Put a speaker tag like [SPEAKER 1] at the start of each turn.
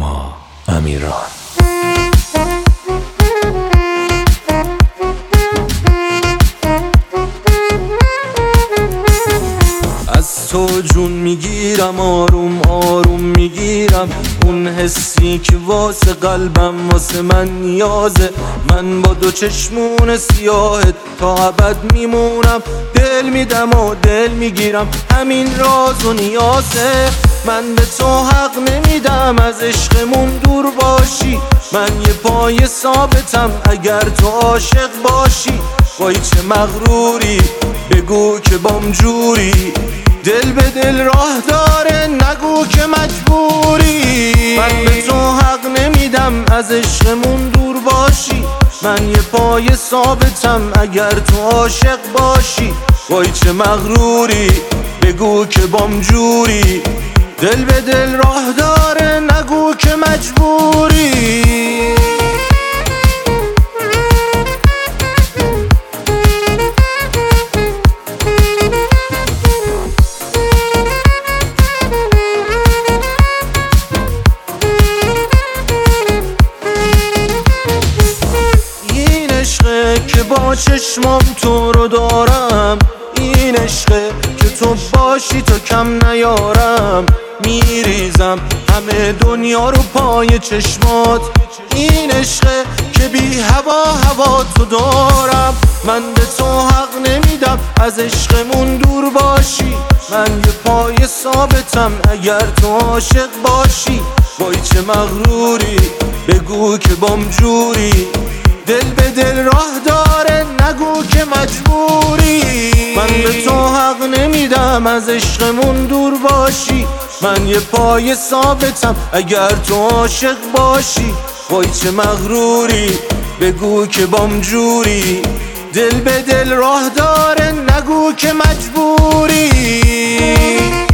[SPEAKER 1] امیران. از تو جون میگیرم، آروم آروم میگیرم، اون حسی که واسه قلبم واسه من نیازه. من با دو چشمون سیاهت تا ابد میمونم، دل میدم و دل میگیرم، همین راز و نیازه. من به تو حق نمیدم از عشقمون دور باشی، من یه پای ثابتم اگر تو عاشق باشی. وای چه مغروری، بگو که بام جوری، دل به دل راه داره نگو که مجبوری. من به تو حق نمیدم از عشقمون دور باشی، من یه پای ثابتم اگر تو عاشق باشی. وای چه مغروری، بگو که بام جوری، دل به دل راه داره نگو که مجبوری. که با چشمام تو رو دارم، این عشقه که تو باشی تو کم نیارم. میریزم همه دنیا رو پای چشمات، این عشقه که بی هوا تو دارم. من به تو حق نمیدم از عشقمون دور باشی، من یه پای ثابتم اگر تو عاشق باشی. وای چه مغروری، بگو که بام جوری، دل به دل راه داره نگو که مجبوری. من به تو حق نمیدم از عشقمون دور باشی، من یه پای ثابتم اگر تو عاشق باشی. وای چه مغروری، بگو که بام جوری، دل به دل راه داره نگو که مجبوری.